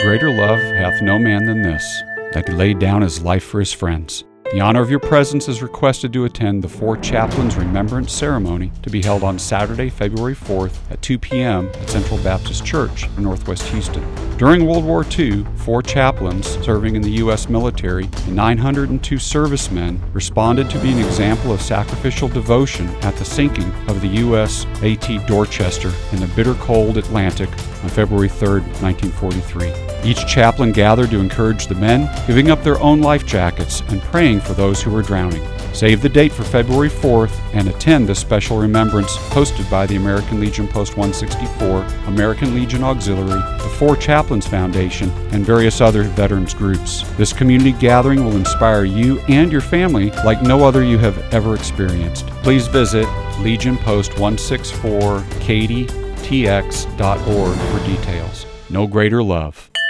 greater love hath no man than this, that he laid down his life for his friends. The honor of your presence is requested to attend the Four Chaplains Remembrance Ceremony to be held on Saturday, February 4th at 2 p.m. at Central Baptist Church in Northwest Houston. During World War II, 4 chaplains serving in the U.S. military and 902 servicemen responded to be an example of sacrificial devotion at the sinking of the U.S. A.T. Dorchester in the bitter cold Atlantic on February 3, 1943. Each chaplain gathered to encourage the men, giving up their own life jackets and praying for those who were drowning. Save the date for February 4th and attend this special remembrance hosted by the American Legion Post 164, American Legion Auxiliary, the Four Chaplains Foundation, and various other veterans groups. This community gathering will inspire you and your family like no other you have ever experienced. Please visit Legion Post 164 KatyTX.org for details. No greater love.